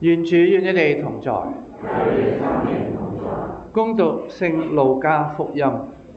願主與你哋同在。恭讀聖路加福音。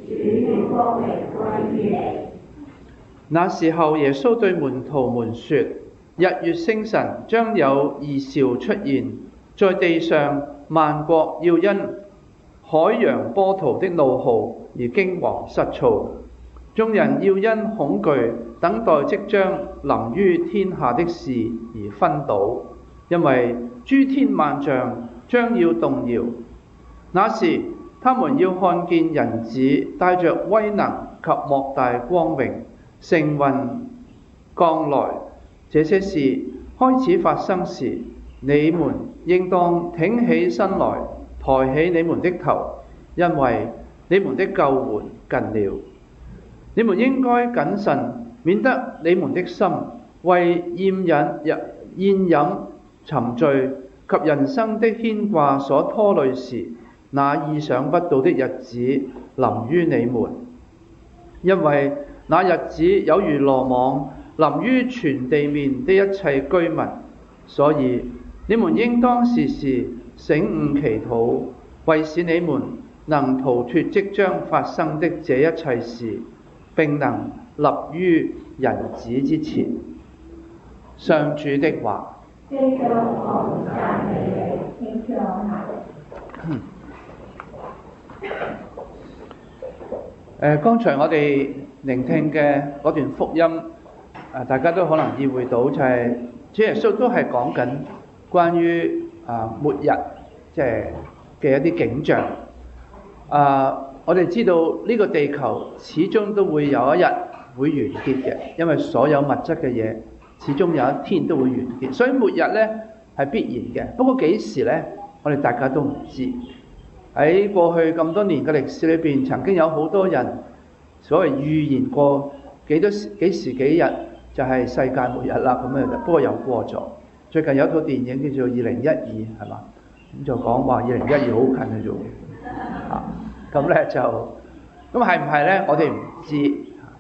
那時候，耶穌對門徒們說：日月星辰將有異兆出現，在地上萬國要因海洋波濤的怒號而驚惶失措，眾人要因恐懼等待即將臨於天下的事而昏倒，因為諸天萬象將要動搖。那時，他們要看見人子帶着威能及莫大光榮，乘雲降來。這些事開始發生時，你們應當挺起身來，抬起你們的頭，因為你們的救援近了。你們應該謹慎，免得你們的心為宴飲沉醉及人生的牽掛所拖累時，那意想不到的日子臨於你們。因為那日子有如羅網臨於全地面的一切居民，所以你們應當時時醒悟祈禱，為使你們能逃脫即將發生的這一切事，並能立於人子之前。上主的話。剛才我哋聆聽嘅嗰段福音，大家都可能意會到，就係主耶穌都係講緊關於末日即係嘅一啲景象。我哋知道呢個地球始終都會有一日會完結嘅，因為所有物質嘅嘢始終有一天都會完結，所以末日呢係必然嘅。不過幾時呢？我哋大家都唔知。喺過去咁多年嘅歷史裏邊，曾經有好多人所謂預言過幾時幾日就係世界末日啦咁樣，不過又過咗。最近有一套電影叫做《2012》，係嘛？咁就講話2012好近去做咁咧就咁係唔係咧？我哋唔知。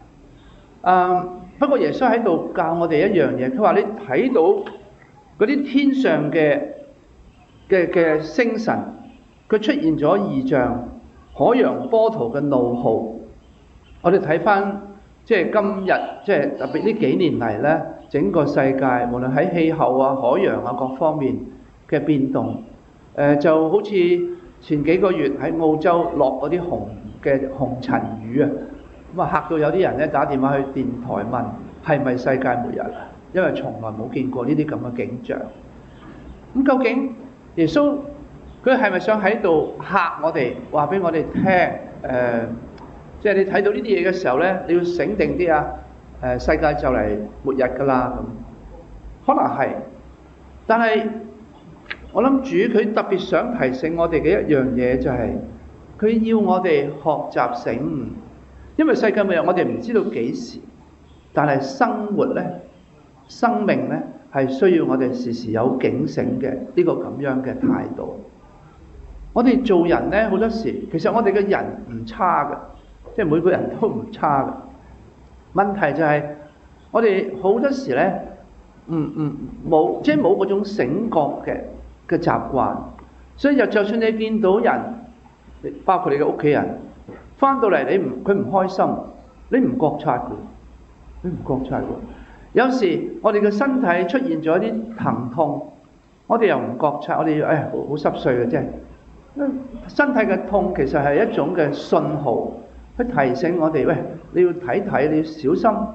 不過耶穌喺度教我哋一樣嘢，佢話你睇到嗰啲天上嘅星辰，佢出現咗異象，海洋波濤嘅怒號。我哋睇翻即係今日，即係特別呢幾年嚟咧，整個世界無論喺氣候啊、海洋啊各方面嘅變動，就好似前幾個月喺澳洲落嗰啲紅塵雨啊，咁啊嚇到有啲人咧打電話去電台問係咪世界末日啊？因為從來冇見過呢啲咁嘅景象。咁究竟耶穌佢係咪想喺度嚇我哋，話俾我哋聽？即係你睇到呢啲嘢嘅時候咧，你要醒定啲啊！世界就嚟末日㗎啦咁，可能係，但係我諗主佢特別想提醒我哋嘅一樣嘢就係，佢要我哋學習醒悟，因為世界末日我哋唔知道幾時，但係生活咧、生命咧係需要我哋時時有警醒嘅呢個咁樣嘅態度。我哋做人咧好多時，其實我哋嘅人唔差㗎。即係每個人都唔差嘅，問題就係我哋好多時咧，冇嗰種醒覺嘅習慣，所以就算你見到人，包括你嘅屋企人，翻到嚟佢唔開心，你唔覺察嘅，有時我哋嘅身體出現咗啲疼痛，我哋又唔覺察，我哋好濕碎嘅啫。身體嘅痛其實係一種嘅信號。去提醒我哋，喂，你要睇，你要小心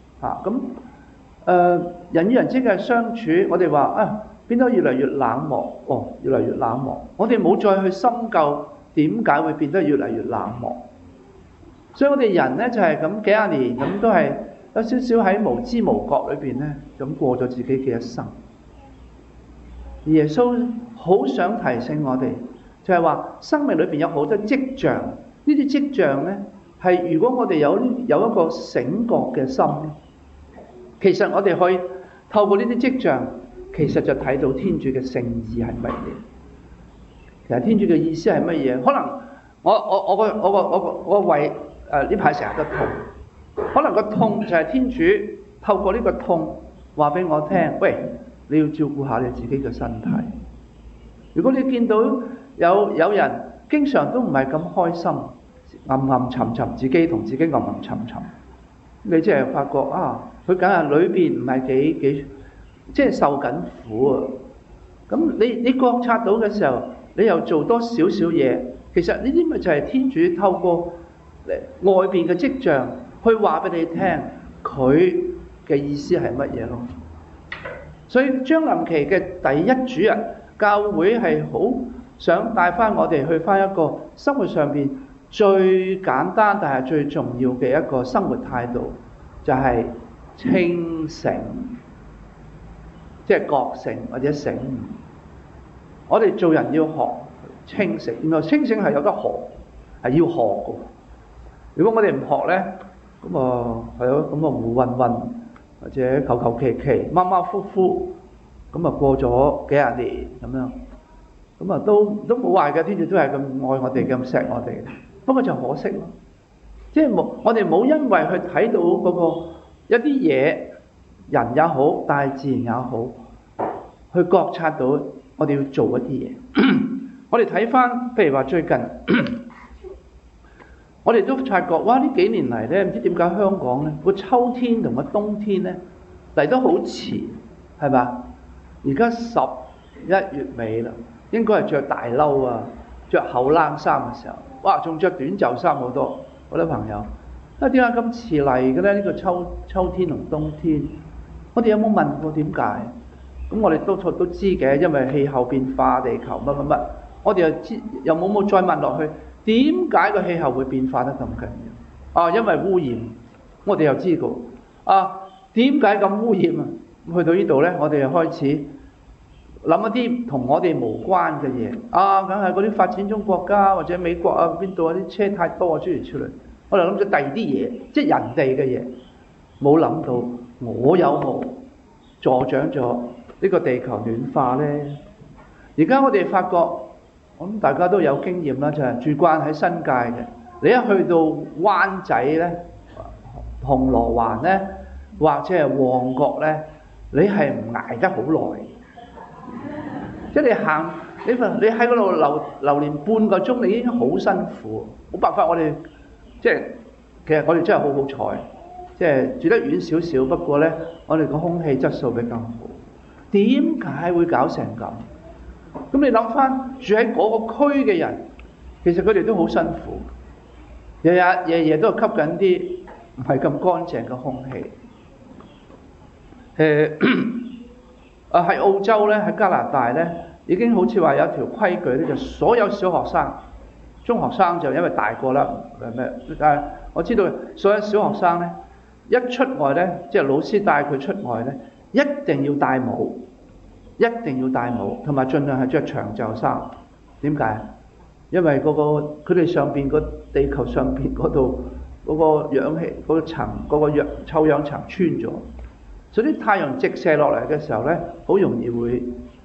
人與人之間嘅相處，我哋話變得越嚟越冷漠，越嚟越冷漠。我哋冇再去深究點解會變得越嚟越冷漠。所以我哋人呢，就係咁幾廿年咁，都係有少少喺無知無覺裏邊呢，咁過咗自己嘅一生。而耶穌好想提醒我哋，就係話生命裏邊有好多跡象，呢啲跡象呢，係如果我哋有一個醒覺嘅心，其實我哋可以透過呢啲跡象，其實就睇到天主嘅聖意係乜嘢。其實天主嘅意思係乜嘢？可能我個胃呢排成日都痛，可能個痛就係天主透過呢個痛話俾我聽，喂， 你要照顧下你自己嘅身體。如果你見到有人經常都唔係咁開心，暗暗沉沉，自己同自己暗暗沉沉，你即係發覺佢梗係裏邊唔係幾即係受緊苦啊！咁你覺察到嘅時候，你又做多少少嘢，其實呢啲咪就係天主透過外邊嘅跡象去話俾你聽，佢嘅意思係乜嘢咯？所以將臨期嘅第一主日，教會係好想帶翻我哋去翻一個生活上邊最簡單但係最重要嘅一個生活態度，就係清醒，即係覺醒或者醒悟。我哋做人要學清醒，原來清醒係有得學，係要學嘅。如果我哋唔學咧，咁係咯，咁胡混混或者求求其其、馬馬虎虎，咁過咗幾廿年咁樣，咁都冇壞嘅，天主都係咁愛我哋，咁錫我哋。不過就可惜咯，即係我哋冇因為去睇到嗰個一啲嘢，人也好，大自然也好，去覺察到我哋要做一啲嘢。我哋睇翻，譬如話最近，我哋都察覺，哇！呢幾年嚟咧，唔知點解香港咧個秋天同個冬天咧嚟得好遲，係嘛？而家11月尾啦，應該係着大褸啊，着厚冷衫嘅時候，哇！仲着短袖衫好多朋友。點解咁遲嚟嘅咧？呢個秋天同冬天，我哋有冇問過點解？咁我哋都知嘅，因為氣候變化、地球乜乜乜，我哋又知，又冇再問落去，點解個氣候會變化得咁緊要？因為污染，我哋又知道。點解咁污染啊？去到呢度咧，我哋又開始諗一啲同我哋無關嘅嘢。梗係嗰啲發展中國家或者美國邊度啲車太多諸如此類。我哋諗咗第二啲嘢，即係人哋嘅嘢，冇諗到我有冇助長咗呢個地球暖化呢？而家我哋發覺，我諗大家都有經驗啦，就係住慣喺新界嘅，你一去到灣仔呢、銅鑼灣呢，或者係旺角呢，你係唔捱得好耐。即係你喺嗰度流連半個鐘，你已經好辛苦，冇辦法。我哋其實我哋真係好好彩，即係住得遠少少。不過呢，我哋個空氣質素比較好。點解會搞成咁？咁你諗翻住喺嗰個區嘅人，其實佢哋都好辛苦，日日夜夜都係吸緊啲唔係咁乾淨嘅空氣。喺澳洲咧，喺加拿大咧，已經好似話有一條規矩咧，就所有小學生、中學生就因為大個啦，但係我知道所有小學生咧，一出外咧，即係老師帶佢出外咧，一定要戴帽，同埋盡量係着長袖衫。點解？因為佢哋上邊個地球上邊嗰度嗰個氧氣嗰個層嗰個臭氧層穿咗。所以啲太陽直射落嚟嘅時候咧，好容易會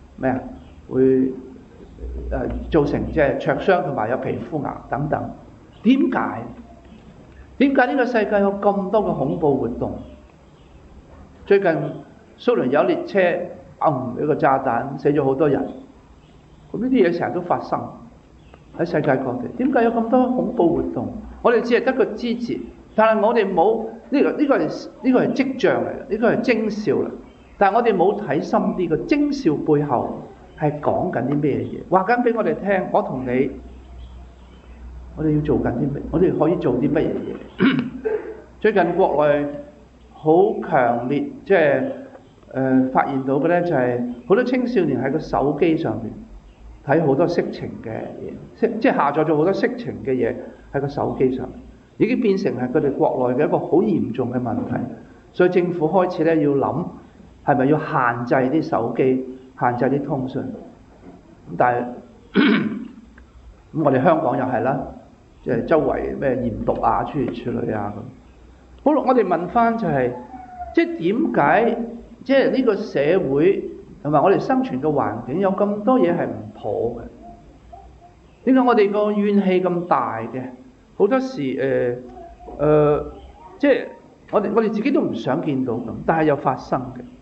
造成即係灼傷同埋有皮膚癌等等。點解呢個世界有咁多嘅恐怖活動？最近蘇聯有列車一個炸彈死咗好多人，咁呢啲嘢成日都發生喺世界各地。點解有咁多恐怖活動？我哋只係得個支持，但係我哋冇。呢個係跡象嚟嘅，呢個係徵兆嚟。但係我哋冇睇深啲，個徵兆背後係講緊啲咩嘢？話緊俾我哋聽，我同你，我哋要做緊啲咩？我哋可以做啲乜嘢嘢？最近國內好強烈，即係發現到嘅咧，就係好多青少年喺個手機上面睇好多色情嘅嘢，即係下載咗好多色情嘅嘢喺個手機上面。已經變成係佢哋國內嘅一個好嚴重嘅問題，所以政府開始咧要諗係咪要限制啲手機、限制啲通訊。但係咁我哋香港又係啦，即係周圍咩驗毒啊、諸如此類啊咁。好啦，我哋問翻就係，即係點解即係呢個社會同埋我哋生存嘅環境有咁多嘢係唔妥嘅？點解我哋個怨氣咁大嘅？好多時即係我哋自己都唔想見到咁，但係又發生嘅。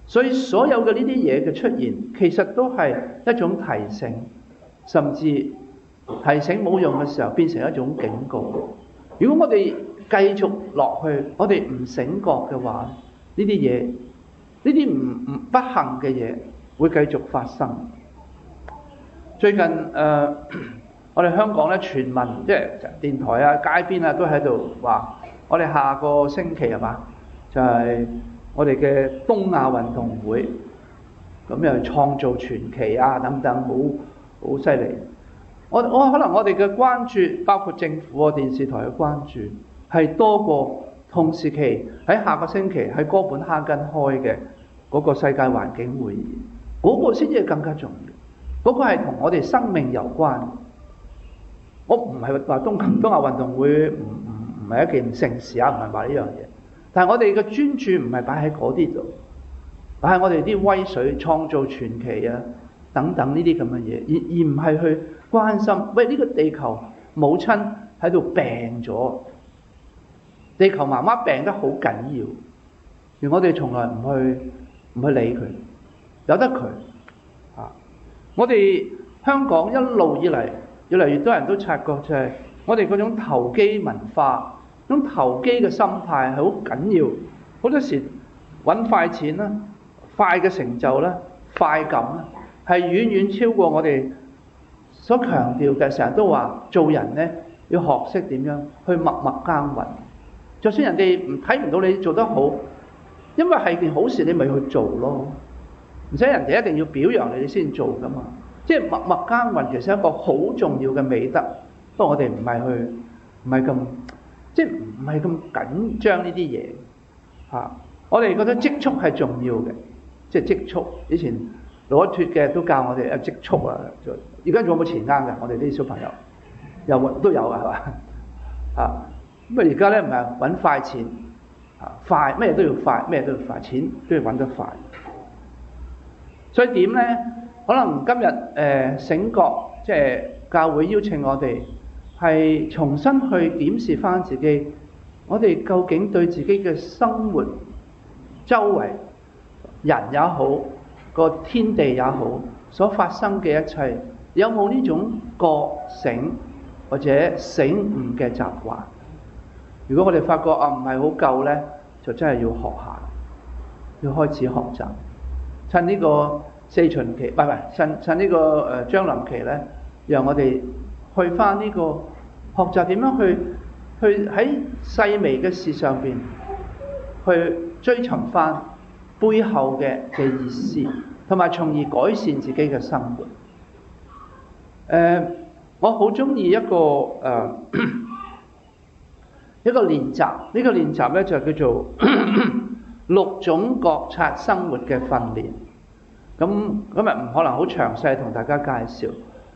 所以所有嘅呢啲嘢嘅出現，其實都係一種提醒，甚至提醒冇用嘅時候變成一種警告。如果我哋繼續落去，我哋唔醒覺嘅話，呢啲嘢，呢啲唔不幸嘅嘢會繼續發生。最近我哋香港咧傳聞，即係電台啊、街邊啊都喺度話，我哋下個星期係嘛，就係我哋嘅東亞運動會，咁又創造傳奇啊等等，好犀利。我可能我哋嘅關注，包括政府啊、電視台嘅關注，係多過同時期喺下個星期喺哥本哈根開嘅嗰個世界環境會議，嗰個先至係更加重要。嗰個係同我哋生命有關。我唔係話東亞運動會唔係一件盛事啊，唔係話呢樣嘢。但係我哋嘅專注唔係擺喺嗰啲度，擺喺我哋啲威水、創造傳奇啊等等呢啲咁嘅嘢，而唔係去關心，喂，呢個地球母親喺度病咗，地球媽媽病得好緊要，而我哋從來唔去理佢，由得佢啊！我哋香港一路以嚟，越嚟越多人都察覺就係我哋嗰種投機文化，嗰種投機嘅心態係好緊要。好多時揾快錢啦、快嘅成就啦、快感啦，係遠遠超過我哋所強調嘅。成日都話做人呢，要學識點樣去默默耕耘。就算人哋睇唔到你做得好，因為係件好事，你咪去做咯。唔使人哋一定要表揚你先做噶嘛。即係默默耕耘，其實係一個好重要嘅美德。不過我哋唔係咁，即係唔係咁緊張呢啲嘢嚇。我哋覺得積蓄係重要嘅，即係積蓄。以前攞脫嘅都教我哋積蓄啊。而家仲有冇錢罌㗎？我哋啲小朋友都有啊，係嘛啊？咁啊而家咧唔係揾快錢啊，快咩都要快，咩都要快，錢都要揾得快。所以點咧？可能今日醒覺，即係教會邀請我哋係重新去檢視翻自己，我哋究竟對自己嘅生活、周圍人也好，個天地也好，所發生嘅一切，有冇呢種覺醒或者醒悟嘅習慣？如果我哋發覺唔係好夠咧，就真係要學下，要開始學習，趁呢個四旬期，趁呢個將臨期咧，讓我哋去翻呢個學習點樣去喺細微嘅事上邊去追尋翻背後嘅意思，同埋從而改善自己嘅生活。我好中意一個練習，呢個練習咧就叫做6種覺察生活嘅訓練。咁今日唔可能好詳細同大家介紹，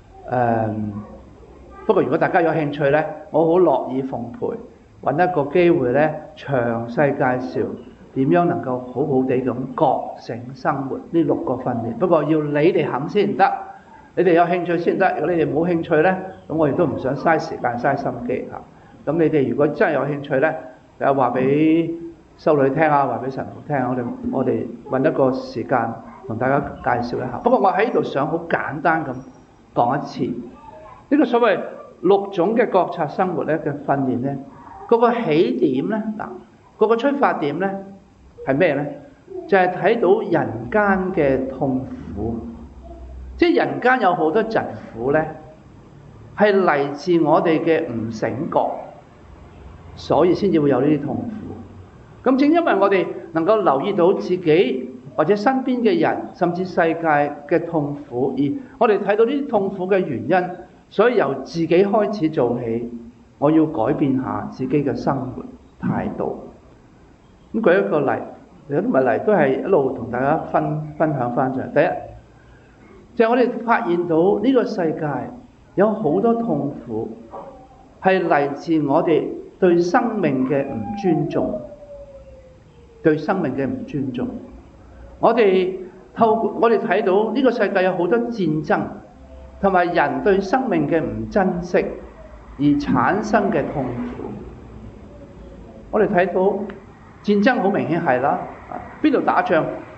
不過如果大家有興趣呢，我好樂意奉陪，揾一個機會呢，詳細介紹點樣能夠好好地咁覺醒生活呢6個訓練。不過要你哋肯先得，你哋有興趣先得。如果你哋冇興趣呢，咁我亦都唔想嘥時間嘥心機嚇。咁你哋如果真係有興趣呢，就話俾修女聽啊，話俾神父聽，我哋揾一個時間同大家介紹一下。不過我喺度想好簡單咁講一次，呢個所謂6種嘅覺察生活咧嘅訓練咧，嗰個起點咧，嗰個出發點咧係咩咧？就係睇到人間嘅痛苦，即係人間有好多疾苦咧，係嚟自我哋嘅唔醒覺，所以先至會有呢啲痛苦。咁正因為我哋能夠留意到自己或者身邊嘅人，甚至世界嘅痛苦，而我哋睇到呢啲痛苦嘅原因，所以由自己開始做起，我要改變下自己嘅生活態度。咁舉一個例，有啲唔係例，都係一路同大家分享翻就係第一，就係我哋發現到呢個世界有好多痛苦係嚟自我哋對生命嘅唔尊重，對生命嘅唔尊重。我哋睇到呢個世界有好多戰爭，同埋人對生命嘅唔珍惜而產生嘅痛苦。我哋睇到戰爭好明顯係啦，邊度打仗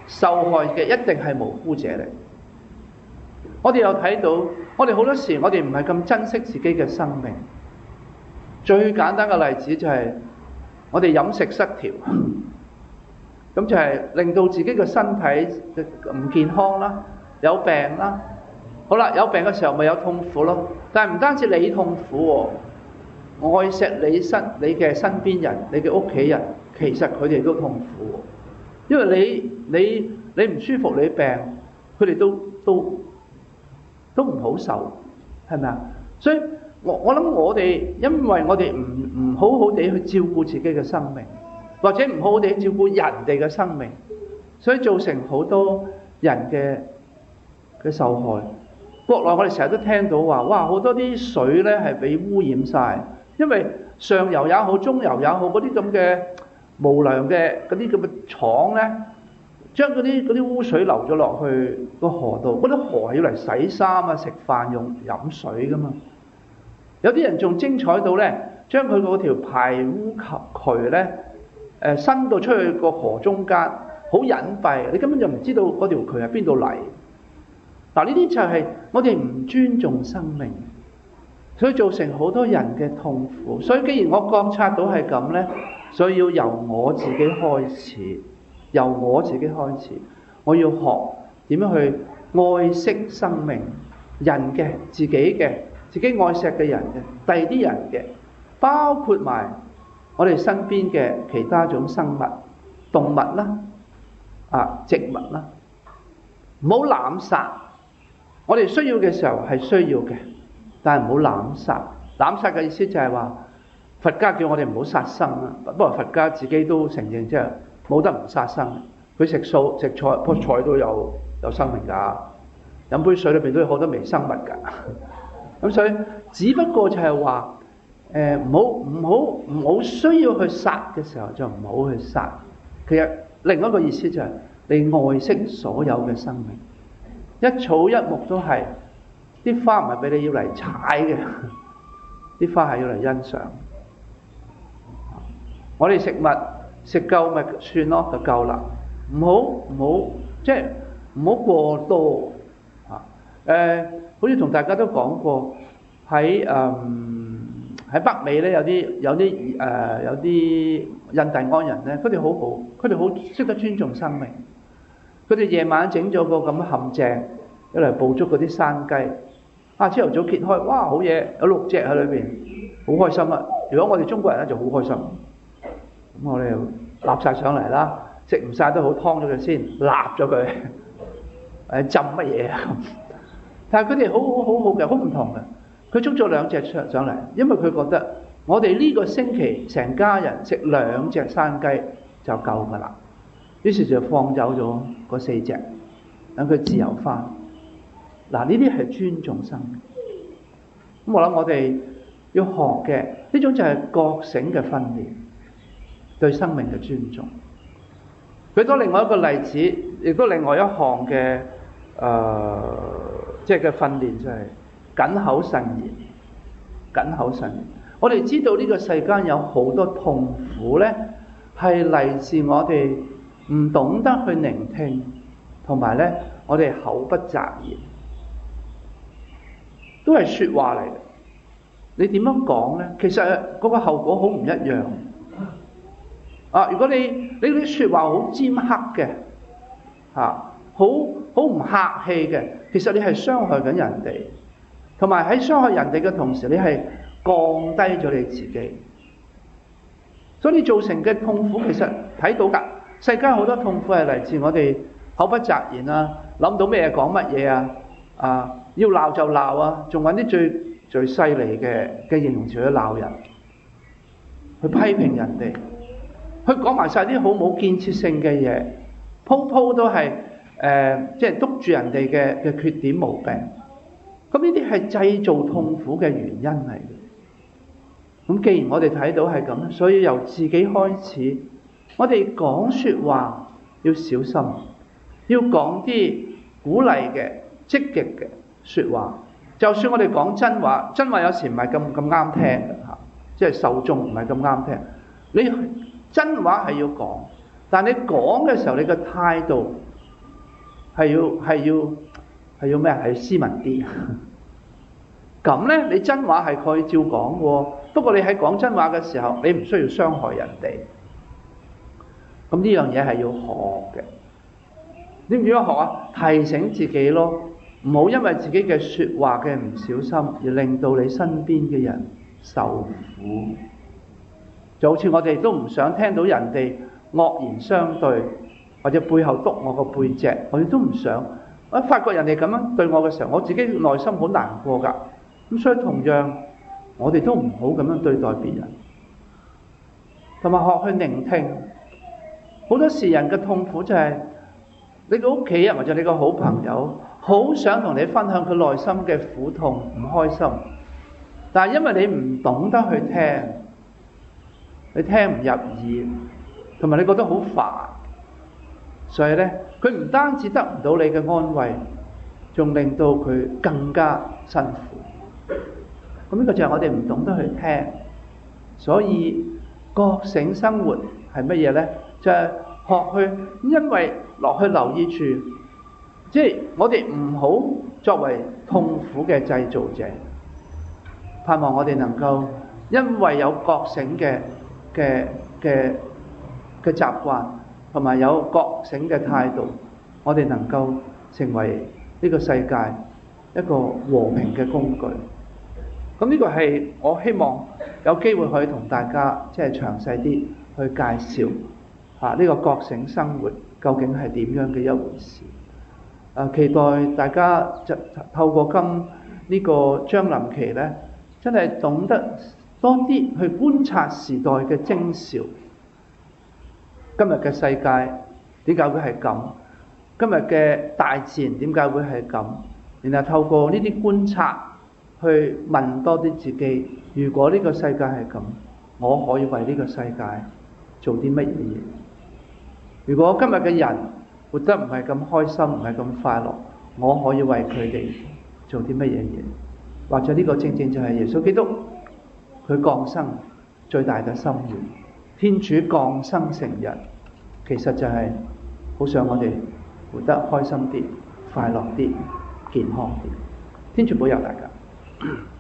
受害嘅一定係無辜者嚟。我哋又睇到，我哋好多時我哋唔係咁珍惜自己嘅生命。最簡單嘅例子就係我哋飲食失調，咁就係令到自己嘅身體唔健康啦，有病啦。好啦，有病嘅時候咪有痛苦咯。但係唔單止你痛苦喎，愛錫你嘅身邊人、你嘅屋企人，其實佢哋都痛苦喎。因為你唔舒服，你病，佢哋都唔好受，係咪啊？所以我諗我哋，因為我哋唔好好地去照顧自己嘅生命，或者唔好好地照顧人哋嘅生命，所以造成好多人嘅受害。國內我哋成日都聽到話，哇，好多啲水咧係被污染晒，因為上游也好，中游也好，嗰啲咁嘅無良嘅嗰啲咁嘅廠咧，將嗰啲污水流咗落去個河度，嗰啲河係要嚟洗衫啊、食飯用飲水噶嘛。有啲人仲精彩到咧，將佢嗰條排污渠咧，伸到出去個河中間，好隱蔽，你根本就唔知道嗰條渠係邊度嚟。嗱，呢啲就係我哋唔尊重生命，所以造成好多人嘅痛苦。所以既然我覺察到係咁咧，所以要由我自己開始，我要學點樣去愛惜生命，人嘅、自己嘅、自己愛錫嘅人嘅、第二啲人嘅，包括埋我哋身邊嘅其他種生物、動物啦、植物啦，唔好濫殺。我哋需要嘅時候係需要嘅，但係唔好濫殺。濫殺嘅意思就係話，佛家叫我哋唔好殺生啦。不過佛家自己都承認，即係冇得唔殺生。佢食素食菜，棵菜都有生命㗎。飲杯水裏邊都有好多微生物㗎。咁所以只不過就係話，唔好需要去殺嘅時候就唔好去殺。其實另一個意思就係你愛惜所有嘅生命。一草一木都係，啲花唔係俾你要嚟踩嘅，啲花係要嚟欣賞。我哋食物食夠咪算咯，就夠啦。唔好即係唔好過多啊！好似同大家都講過，喺北美咧有啲印第安人咧，佢哋好好，佢哋好識得尊重生命。佢哋夜晚整咗個咁嘅陷阱，一嚟捕捉嗰啲山雞。朝頭早揭開，哇，好嘢，有6隻喺裏邊，好開心啊！如果我哋中國人咧就好開心，咁我哋立晒上嚟啦，食唔晒都好，劏咗佢先，立咗佢，浸乜嘢啊咁。但係佢哋好好嘅，好唔同嘅。佢捉咗2隻上嚟，因為佢覺得我哋呢個星期成家人食2隻山雞就夠㗎啦。於是就放走咗嗰4隻，等佢自由返。嗱，呢啲係尊重生命。咁我諗我哋要學嘅呢種就係覺醒嘅訓練，對生命嘅尊重。舉多另外一個例子，亦都另外一項嘅即係嘅訓練就係謹口慎言。謹口慎言。我哋知道呢個世間有好多痛苦咧，係嚟自我哋唔懂得去聆聽，同埋咧，我哋口不擇言，都係説話嚟嘅。你點樣講咧？其實嗰個後果好唔一樣。如果你啲説話好尖刻嘅，好唔客氣嘅，其實你係傷害緊人哋，同埋喺傷害人哋嘅同時，你係降低咗你自己。所以你造成嘅痛苦，其實睇到㗎。世間好多痛苦係嚟自我哋口不擇言啊，諗到咩講乜嘢啊，要鬧就鬧啊，仲揾啲最犀利嘅形容詞去鬧人，去批評人哋，去講埋晒啲好冇建設性嘅嘢，鋪都係即係督住人哋嘅缺點毛病。咁呢啲係製造痛苦嘅原因嚟嘅。咁既然我哋睇到係咁，所以由自己開始。我哋講説話要小心，要講啲鼓勵嘅、積極嘅説話。就算我哋講真話，真話有時唔係咁啱聽嘅嚇，即係受眾唔係咁啱聽。你真話係要講，但你講嘅時候，你嘅態度係要咩啊？係要斯文啲。咁呢，你真話係可以照講喎。不過你喺講真話嘅時候，你唔需要傷害人哋。咁呢樣嘢係要學嘅。點樣學啊？提醒自己咯，唔好因為自己嘅説話嘅唔小心而令到你身邊嘅人受苦。就好似我哋都唔想聽到人哋惡言相對，或者背後督我個背脊，我哋都唔想。我發覺人哋咁樣對我嘅時候，我自己內心好難過㗎。咁所以同樣，我哋都唔好咁樣對待別人，同埋學去聆聽。好多時人嘅痛苦就係你個屋企人或者你個好朋友，好想同你分享佢內心嘅苦痛、唔開心，但係因為你唔懂得去聽，你聽唔入耳，同埋你覺得好煩，所以呢，佢唔單止得唔到你嘅安慰，仲令到佢更加辛苦。咁呢個就係我哋唔懂得去聽，所以覺醒生活係乜嘢呢？就係學去，因為落去留意住，即係我哋唔好作為痛苦嘅製造者。盼望我哋能夠因為有覺醒嘅習慣，同埋有覺醒嘅態度，我哋能夠成為呢個世界一個和平嘅工具。咁呢個係我希望有機會可以同大家即係詳細啲去介紹呢個覺醒生活究竟係點樣嘅一回事。期待大家就透過呢個將臨期呢，真係懂得多啲去觀察時代嘅徵兆。今日嘅世界點解會係咁？今日嘅大自然點解會係咁？然後透過呢啲觀察，去問多啲自己，如果呢個世界係咁，我可以為呢個世界做啲乜嘢嘢？如果今日嘅人活得唔係咁開心，唔係咁快樂，我可以為佢哋做啲乜嘢嘢？或者呢個正正就係耶穌基督佢降生最大嘅心願。天主降生成人，其實就係好想我哋活得開心啲、快樂啲、健康啲。天主保佑大家。